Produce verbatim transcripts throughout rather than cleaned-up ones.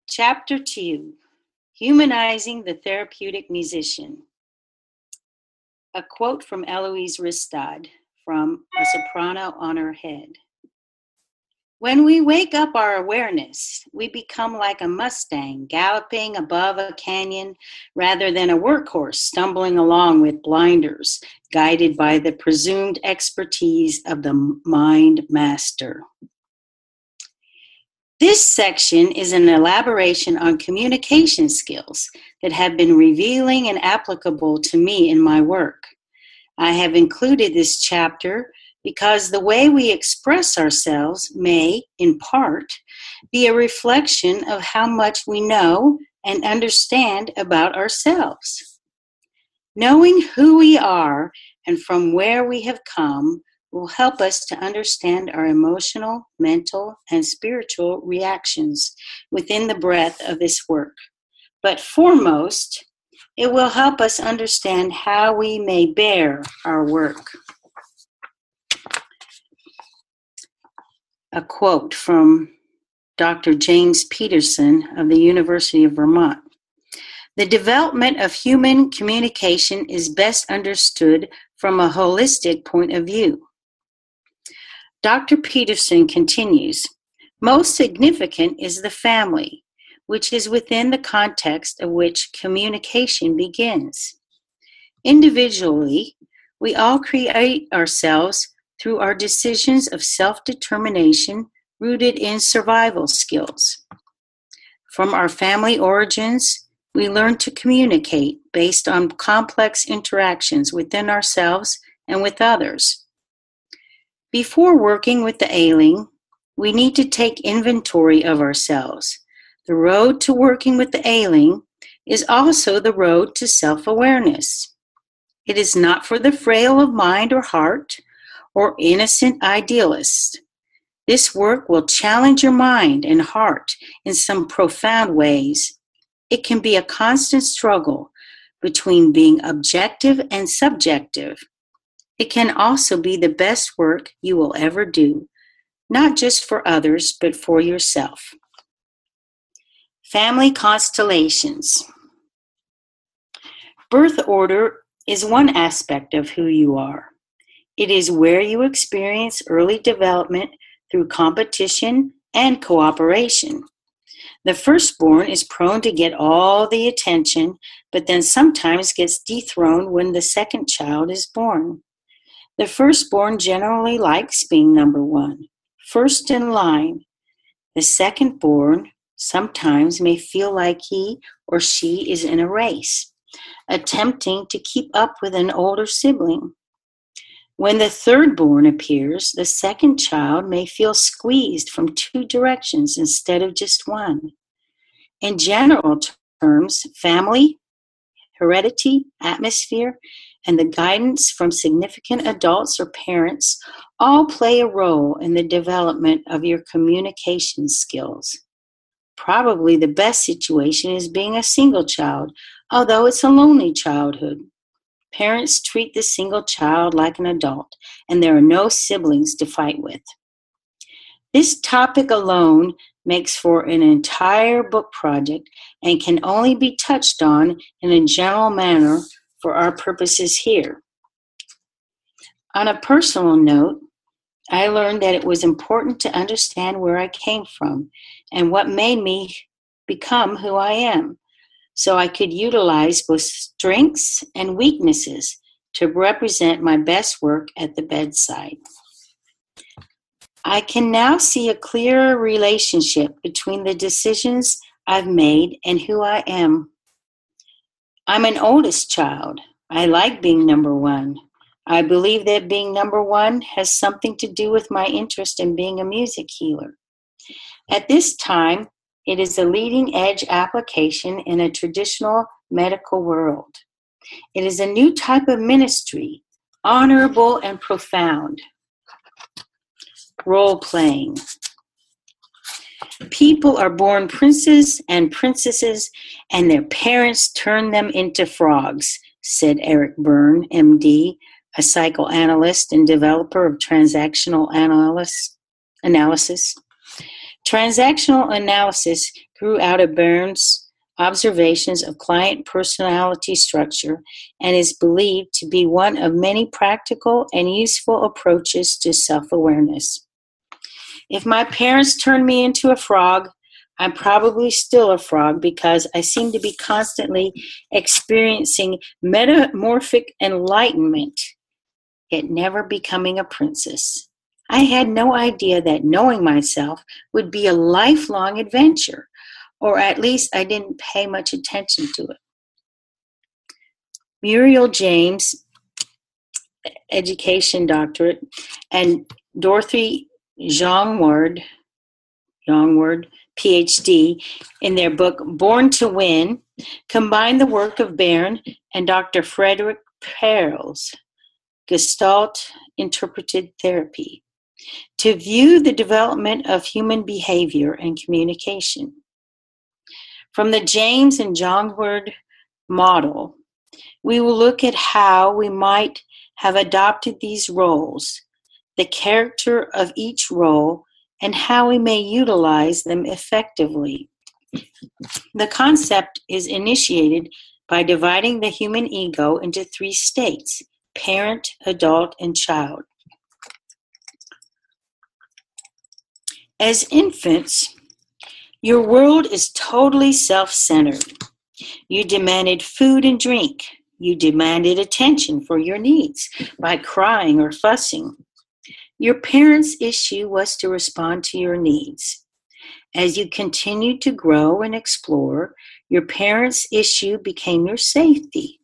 Chapter two, Humanizing the Therapeutic Musician. A quote from Eloise Ristad from A Soprano on Her Head. When we wake up our awareness, we become like a Mustang galloping above a canyon rather than a workhorse stumbling along with blinders, guided by the presumed expertise of the mind master. This section is an elaboration on communication skills that have been revealing and applicable to me in my work. I have included this chapter because the way we express ourselves may, in part, be a reflection of how much we know and understand about ourselves. Knowing who we are and from where we have come will help us to understand our emotional, mental, and spiritual reactions within the breadth of this work. But foremost, it will help us understand how we may bear our work. A quote from Doctor James Peterson of the University of Vermont. The development of human communication is best understood from a holistic point of view. Doctor Peterson continues, most significant is the family, which is within the context of which communication begins. Individually, we all create ourselves through our decisions of self-determination rooted in survival skills. From our family origins, we learn to communicate based on complex interactions within ourselves and with others. Before working with the ailing, we need to take inventory of ourselves. The road to working with the ailing is also the road to self-awareness. It is not for the frail of mind or heart or innocent idealists. This work will challenge your mind and heart in some profound ways. It can be a constant struggle between being objective and subjective. It can also be the best work you will ever do, not just for others, but for yourself. Family constellations. Birth order is one aspect of who you are. It is where you experience early development through competition and cooperation. The firstborn is prone to get all the attention, but then sometimes gets dethroned when the second child is born. The firstborn generally likes being number one, first in line. The secondborn sometimes may feel like he or she is in a race, attempting to keep up with an older sibling. When the thirdborn appears, the second child may feel squeezed from two directions instead of just one. In general terms, family, heredity, atmosphere, and the guidance from significant adults or parents all play a role in the development of your communication skills. Probably the best situation is being a single child, although it's a lonely childhood. Parents treat the single child like an adult, and there are no siblings to fight with. This topic alone makes for an entire book project and can only be touched on in a general manner for our purposes here. On a personal note, I learned that it was important to understand where I came from and what made me become who I am, so I could utilize both strengths and weaknesses to represent my best work at the bedside. I can now see a clearer relationship between the decisions I've made and who I am. I'm an oldest child. I like being number one. I believe that being number one has something to do with my interest in being a music healer. At this time, it is a leading-edge application in a traditional medical world. It is a new type of ministry, honorable and profound. Role-playing. People are born princes and princesses, and their parents turn them into frogs, said Eric Berne, M D, a psychoanalyst and developer of transactional analysis. analysis. Transactional analysis grew out of Byrne's observations of client personality structure and is believed to be one of many practical and useful approaches to self-awareness. If my parents turned me into a frog, I'm probably still a frog because I seem to be constantly experiencing metamorphic enlightenment, yet never becoming a princess. I had no idea that knowing myself would be a lifelong adventure, or at least I didn't pay much attention to it. Muriel James, education doctorate, and Dorothy Jongward, Jongward, P H D, in their book Born to Win, combine the work of Byrne and Doctor Frederick Perls, Gestalt Interpreted Therapy, to view the development of human behavior and communication. From the James and Jongward model, we will look at how we might have adopted these roles, the character of each role, and how we may utilize them effectively. The concept is initiated by dividing the human ego into three states: parent, adult, and child. As infants, your world is totally self-centered. You demanded food and drink. You demanded attention for your needs by crying or fussing. Your parents' issue was to respond to your needs. As you continued to grow and explore, your parents' issue became your safety.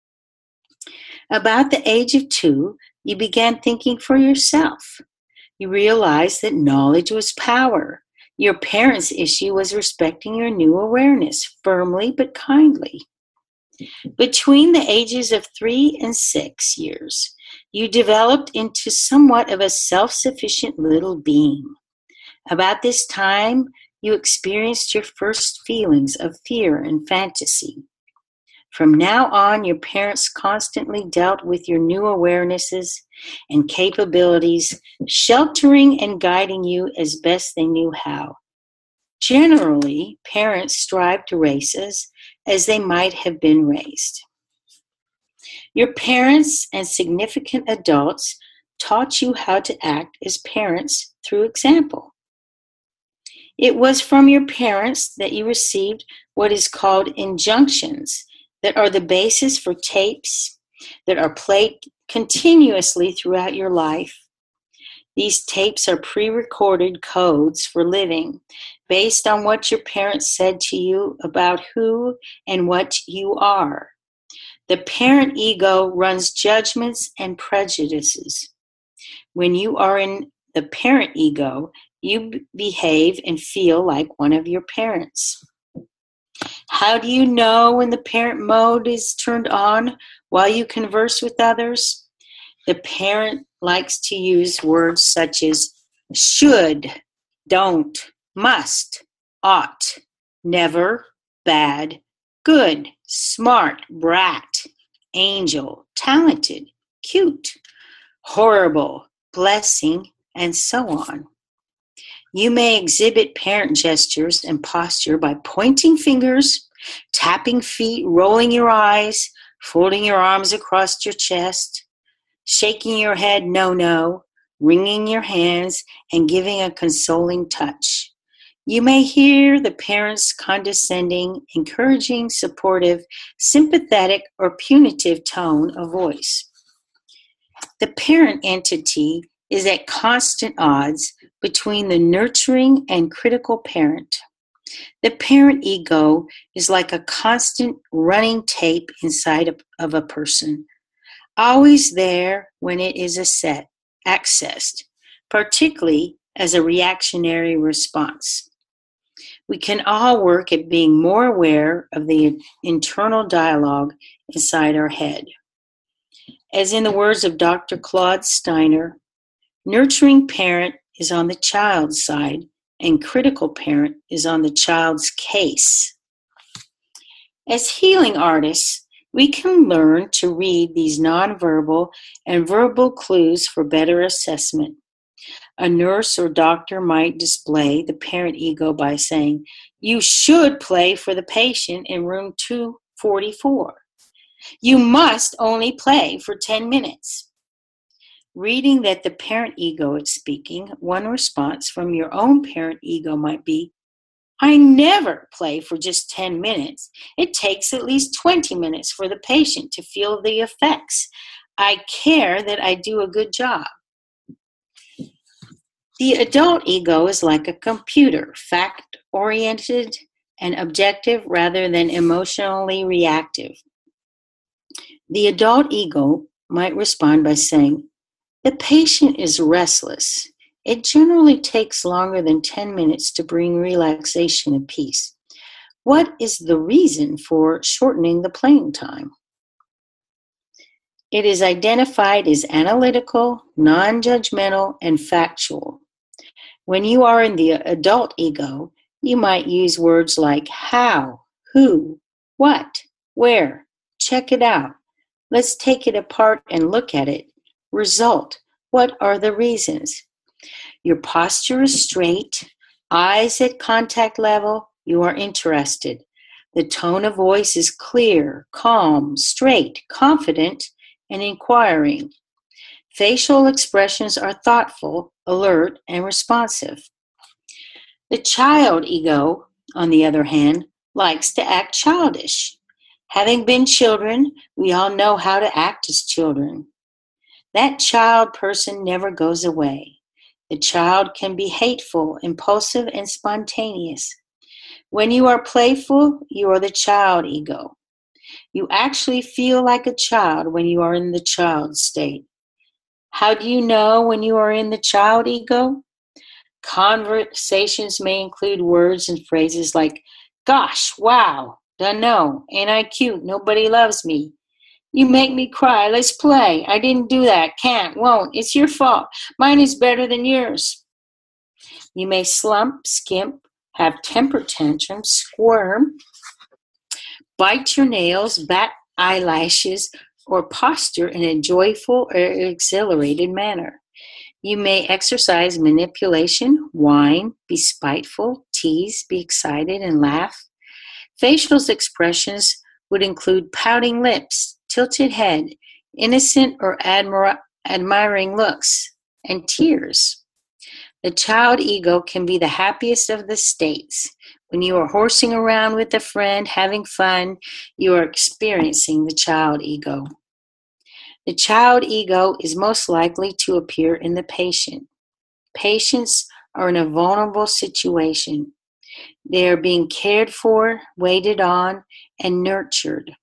About the age of two, you began thinking for yourself. You realized that knowledge was power. Your parents' issue was respecting your new awareness, firmly but kindly. Between the ages of three and six years, you developed into somewhat of a self-sufficient little being. About this time, you experienced your first feelings of fear and fantasy. From now on, your parents constantly dealt with your new awarenesses and capabilities, sheltering and guiding you as best they knew how. Generally, parents strive to raise us as they might have been raised. Your parents and significant adults taught you how to act as parents through example. It was from your parents that you received what is called injunctions, that are the basis for tapes that are played continuously throughout your life. These tapes are pre-recorded codes for living based on what your parents said to you about who and what you are. The parent ego runs judgments and prejudices. When you are in the parent ego, you behave and feel like one of your parents. How do you know when the parent mode is turned on while you converse with others? The parent likes to use words such as should, don't, must, ought, never, bad, good, smart, brat, angel, talented, cute, horrible, blessing, and so on. You may exhibit parent gestures and posture by pointing fingers, tapping feet, rolling your eyes, folding your arms across your chest, shaking your head no, no, wringing your hands, and giving a consoling touch. You may hear the parent's condescending, encouraging, supportive, sympathetic, or punitive tone of voice. The parent entity is at constant odds between the nurturing and critical parent. The parent ego is like a constant running tape inside of, of a person, always there when it is a set, accessed, particularly as a reactionary response. We can all work at being more aware of the internal dialogue inside our head. As in the words of Doctor Claude Steiner, nurturing parent is on the child's side and critical parent is on the child's case. As healing artists, we can learn to read these nonverbal and verbal clues for better assessment. A nurse or doctor might display the parent ego by saying, "You should play for the patient in room two forty-four. You must only play for ten minutes. Reading that the parent ego is speaking, one response from your own parent ego might be, "I never play for just ten minutes. It takes at least twenty minutes for the patient to feel the effects. I care that I do a good job." The adult ego is like a computer, fact-oriented and objective rather than emotionally reactive. The adult ego might respond by saying, "The patient is restless. It generally takes longer than ten minutes to bring relaxation and peace. What is the reason for shortening the playing time?" It is identified as analytical, non-judgmental, and factual. When you are in the adult ego, you might use words like how, who, what, where, check it out, let's take it apart and look at it, result, what are the reasons? Your posture is straight, eyes at contact level, you are interested. The tone of voice is clear, calm, straight, confident, and inquiring. Facial expressions are thoughtful, alert, and responsive. The child ego, on the other hand, likes to act childish. Having been children, we all know how to act as children. That child person never goes away. The child can be hateful, impulsive, and spontaneous. When you are playful, you are the child ego. You actually feel like a child when you are in the child state. How do you know when you are in the child ego? Conversations may include words and phrases like, "Gosh, wow, dunno, ain't I cute, nobody loves me. You make me cry, let's play, I didn't do that, can't, won't, it's your fault, mine is better than yours." You may slump, skimp, have temper tantrums, squirm, bite your nails, bat eyelashes, or posture in a joyful or exhilarated manner. You may exercise manipulation, whine, be spiteful, tease, be excited, and laugh. Facial expressions would include pouting lips, tilted head, innocent or admira- admiring looks, and tears. The child ego can be the happiest of the states. When you are horsing around with a friend, having fun, you are experiencing the child ego. The child ego is most likely to appear in the patient. Patients are in a vulnerable situation. They are being cared for, waited on, and nurtured.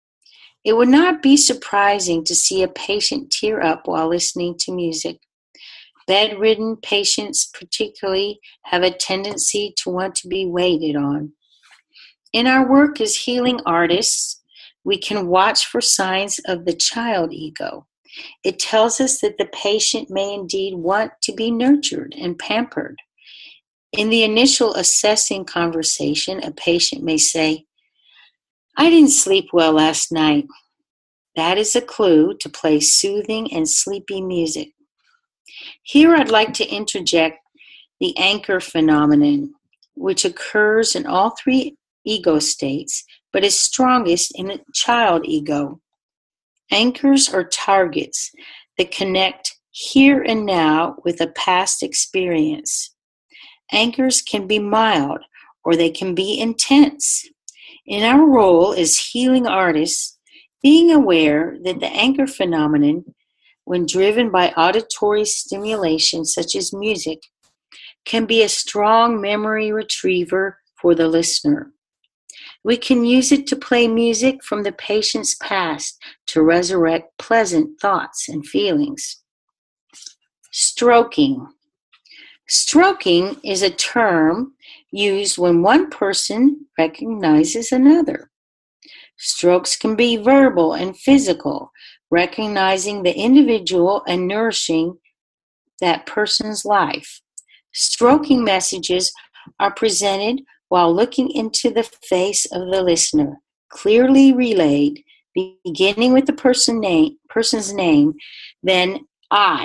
It would not be surprising to see a patient tear up while listening to music. Bedridden patients particularly have a tendency to want to be waited on. In our work as healing artists, we can watch for signs of the child ego. It tells us that the patient may indeed want to be nurtured and pampered. In the initial assessing conversation, a patient may say, "I didn't sleep well last night." That is a clue to play soothing and sleepy music. Here I'd like to interject the anchor phenomenon, which occurs in all three ego states, but is strongest in the child ego. Anchors are targets that connect here and now with a past experience. Anchors can be mild or they can be intense. In our role as healing artists, being aware that the anchor phenomenon, when driven by auditory stimulation such as music, can be a strong memory retriever for the listener. We can use it to play music from the patient's past to resurrect pleasant thoughts and feelings. Stroking. Stroking is a term used when one person recognizes another. Strokes can be verbal and physical, recognizing the individual and nourishing that person's life. Stroking messages are presented while looking into the face of the listener, clearly relayed, beginning with the person name, person's name, then I,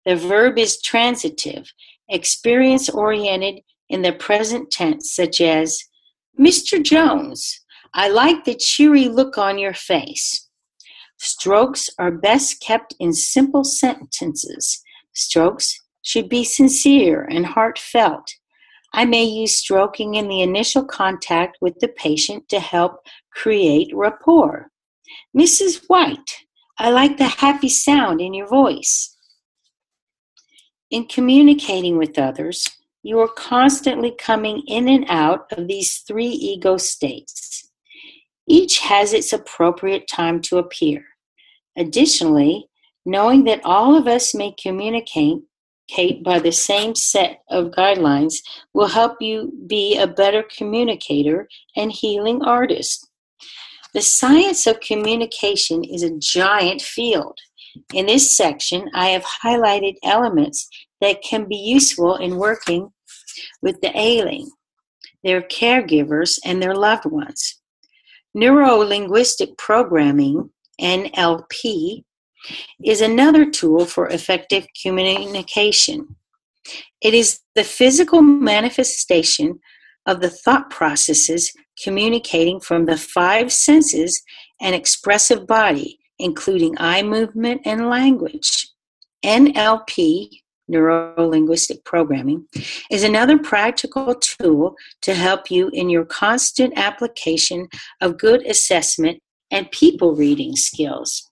The verb is transitive, experience-oriented in the present tense, such as, Mister Jones, I like the cheery look on your face. Strokes are best kept in simple sentences. Strokes should be sincere and heartfelt. I may use stroking in the initial contact with the patient to help create rapport. Missus White, I like the happy sound in your voice. In communicating with others, you are constantly coming in and out of these three ego states. Each has its appropriate time to appear. Additionally, knowing that all of us may communicate by the same set of guidelines will help you be a better communicator and healing artist. The science of communication is a giant field. In this section, I have highlighted elements that can be useful in working with the ailing, their caregivers, and their loved ones. Neuro-linguistic programming, N L P, is another tool for effective communication. It is the physical manifestation of the thought processes communicating from the five senses and expressive body, including eye movement and language. N L P, Neuro-Linguistic Programming, is another practical tool to help you in your constant application of good assessment and people reading skills.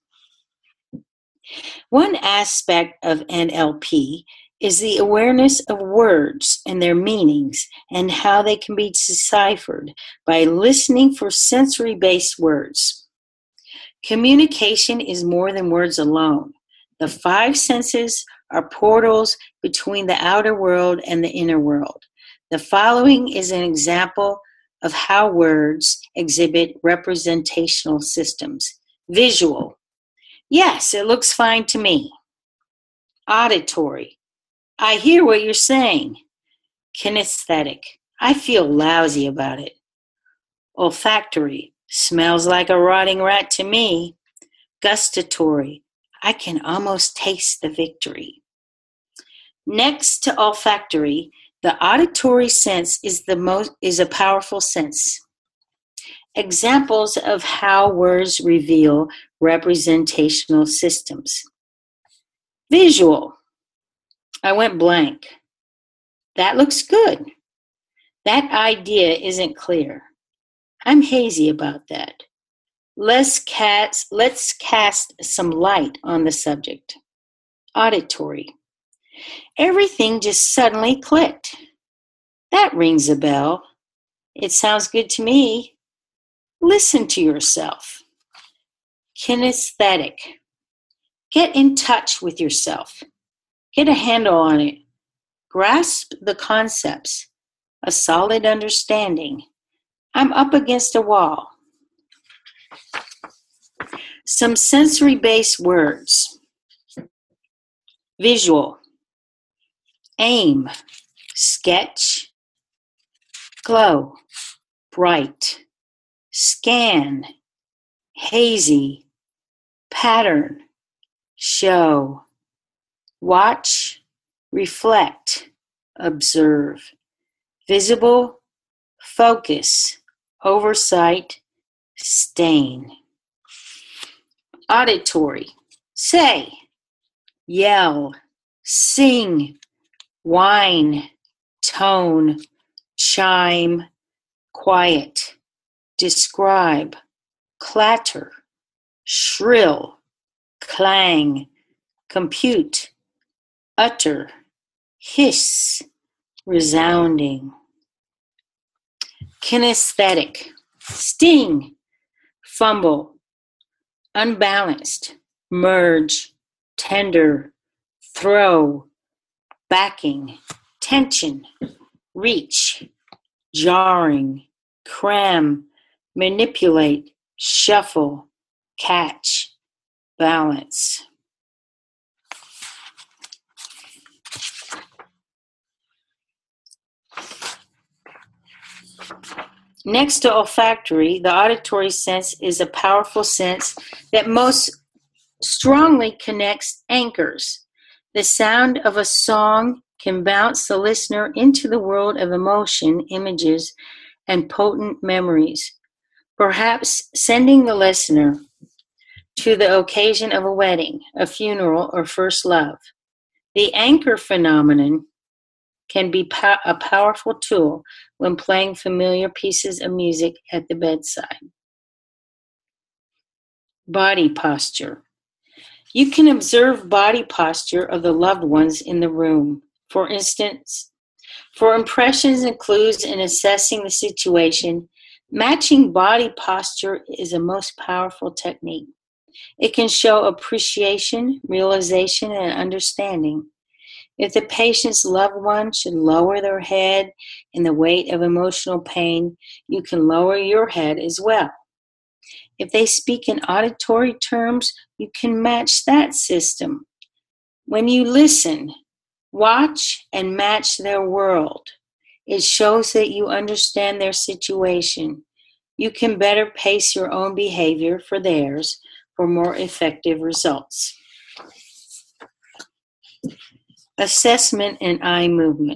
One aspect of N L P is the awareness of words and their meanings and how they can be deciphered by listening for sensory-based words. Communication is more than words alone. The five senses are portals between the outer world and the inner world. The following is an example of how words exhibit representational systems. Visual. Yes, it looks fine to me. Auditory. I hear what you're saying. Kinesthetic. I feel lousy about it. Olfactory. Smells like a rotting rat to me. Gustatory. I can almost taste the victory. Next to olfactory, the auditory sense is the most is a powerful sense. Examples of how words reveal representational systems. Visual. I went blank. That looks good. That idea isn't clear. I'm hazy about that. Let's cast, let's cast some light on the subject. Auditory. Everything just suddenly clicked. That rings a bell. It sounds good to me. Listen to yourself. Kinesthetic. Get in touch with yourself. Get a handle on it. Grasp the concepts. A solid understanding. I'm up against a wall. Some sensory-based words. Visual. Aim. Sketch. Glow. Bright. Scan. Hazy. Pattern. Show. Watch. Reflect. Observe. Visible. Focus. Oversight. Stain. Auditory. Say. Yell. Sing. Whine. Tone. Chime. Quiet. Describe. Clatter. Shrill. Clang. Compute. Utter. Hiss. Resounding. Kinesthetic. Sting. Fumble. Unbalanced. Merge. Tender. Throw. Backing. Tension. Reach. Jarring. Cram. Manipulate. Shuffle. Catch. Balance. Next to olfactory, the auditory sense is a powerful sense that most strongly connects anchors. The sound of a song can bounce the listener into the world of emotion, images, and potent memories, perhaps sending the listener to the occasion of a wedding, a funeral, or first love. The anchor phenomenon can be po- a powerful tool when playing familiar pieces of music at the bedside. Body posture. You can observe body posture of the loved ones in the room. For instance, for impressions and clues in assessing the situation, matching body posture is a most powerful technique. It can show appreciation, realization, and understanding. If the patient's loved one should lower their head in the weight of emotional pain, you can lower your head as well. If they speak in auditory terms, you can match that system. When you listen, watch and match their world. It shows that you understand their situation. You can better pace your own behavior for theirs for more effective results. Assessment and eye movement.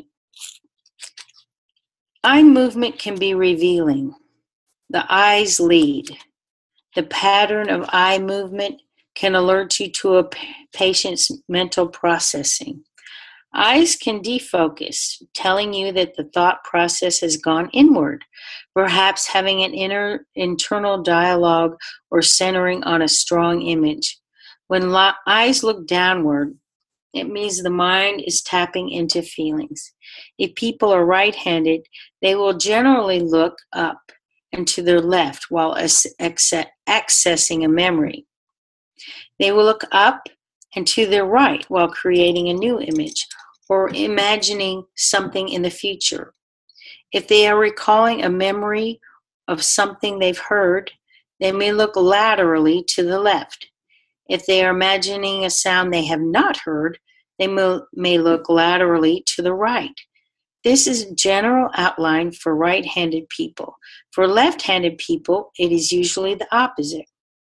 Eye movement can be revealing. The eyes lead. The pattern of eye movement can alert you to a patient's mental processing. Eyes can defocus, telling you that the thought process has gone inward, perhaps having an inner internal dialogue or centering on a strong image. When lo- eyes look downward, it means the mind is tapping into feelings. If people are right-handed, they will generally look up and to their left while ac- accessing a memory. They will look up and to their right while creating a new image or imagining something in the future. If they are recalling a memory of something they've heard, they may look laterally to the left. If they are imagining a sound they have not heard, they may, may look laterally to the right. This is a general outline for right-handed people. For left-handed people, it is usually the opposite.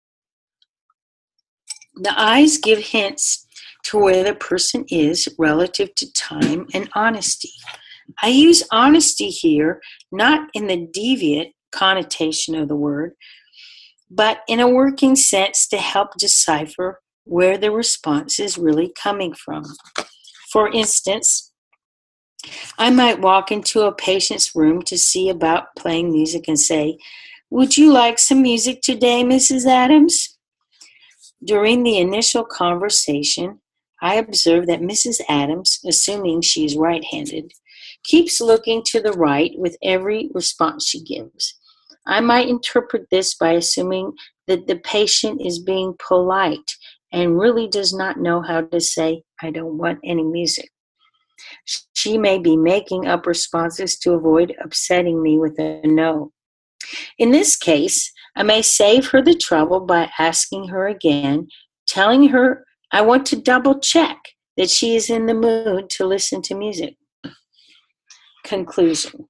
The eyes give hints to where the person is relative to time and honesty. I use honesty here not in the deviant connotation of the word, but in a working sense to help decipher where the response is really coming from. For instance, I might walk into a patient's room to see about playing music and say, "Would you like some music today, Missus Adams?" During the initial conversation, I observe that Missus Adams, assuming she is right-handed, keeps looking to the right with every response she gives. I might interpret this by assuming that the patient is being polite and really does not know how to say, "I don't want any music." She may be making up responses to avoid upsetting me with a no. In this case, I may save her the trouble by asking her again, telling her I want to double check that she is in the mood to listen to music. Conclusion.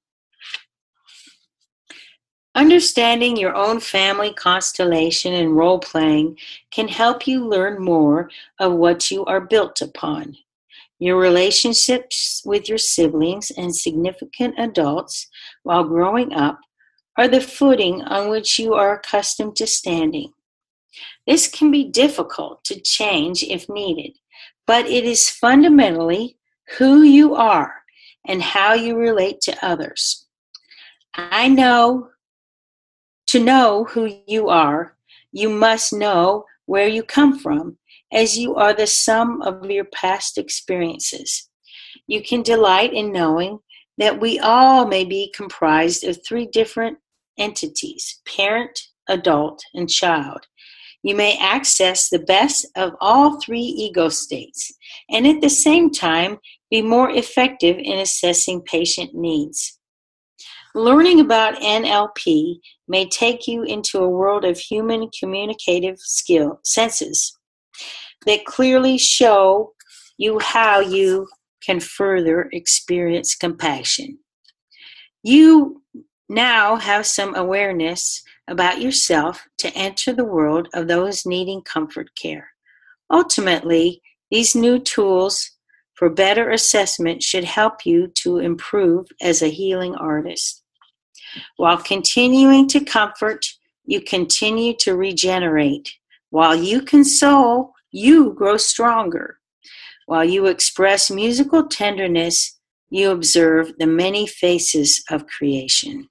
Understanding your own family constellation and role-playing can help you learn more of what you are built upon. Your relationships with your siblings and significant adults while growing up are the footing on which you are accustomed to standing. This can be difficult to change if needed, but it is fundamentally who you are and how you relate to others. I know to know who you are, you must know where you come from, as you are the sum of your past experiences. You can delight in knowing that we all may be comprised of three different entities: parent, adult, and child. You may access the best of all three ego states, and at the same time be more effective in assessing patient needs. Learning about N L P may take you into a world of human communicative skill senses that clearly show you how you can further experience compassion. You now have some awareness about yourself to enter the world of those needing comfort care. Ultimately, These new tools for better assessment should help you to improve as a healing artist. While continuing to comfort, you continue to regenerate. While you console, you grow stronger. While you express musical tenderness, you observe the many faces of creation.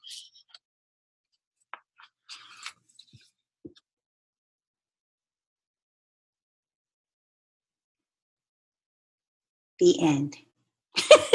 The end.